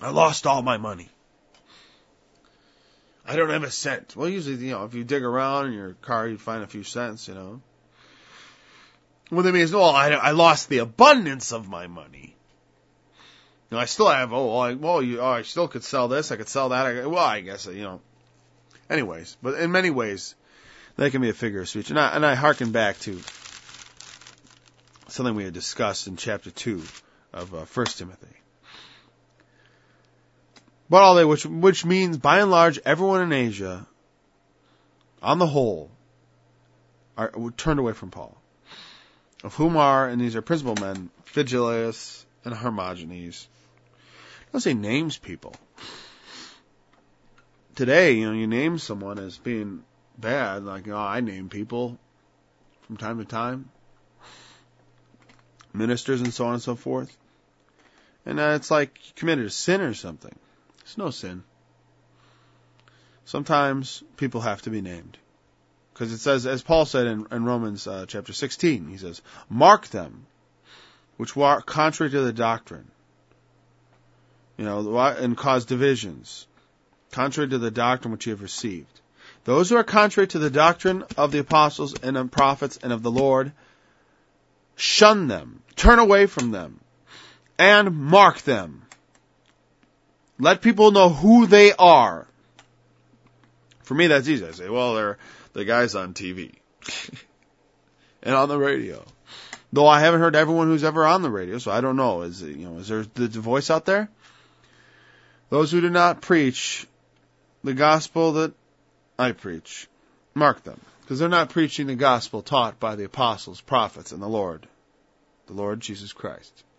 I lost all my money. I don't have a cent. Well, usually, if you dig around in your car, you'd find a few cents, What they mean is, I lost the abundance of my money. I still have, I still could sell this, I could sell that. I guess, Anyways, but in many ways, that can be a figure of speech. And I hearken back to something we had discussed in chapter 2 of 1 Timothy. But all they, which means, by and large, everyone in Asia, on the whole, are turned away from Paul. Of whom are, and these are principal men, Phygellus and Hermogenes. Let's say names people. Today, you name someone as being bad, like, I name people from time to time. Ministers and so on and so forth. And it's like you committed a sin or something. It's no sin. Sometimes people have to be named. Because it says, as Paul said in Romans chapter 16, he says, mark them, which are contrary to the doctrine, and cause divisions, contrary to the doctrine which you have received. Those who are contrary to the doctrine of the apostles and of prophets and of the Lord, shun them, turn away from them, and mark them. Let people know who they are. For me, that's easy. I say, they're the guys on TV and on the radio. Though I haven't heard everyone who's ever on the radio, so I don't know. Is there the voice out there? Those who do not preach the gospel that I preach, mark them, because they're not preaching the gospel taught by the apostles, prophets, and the Lord Jesus Christ.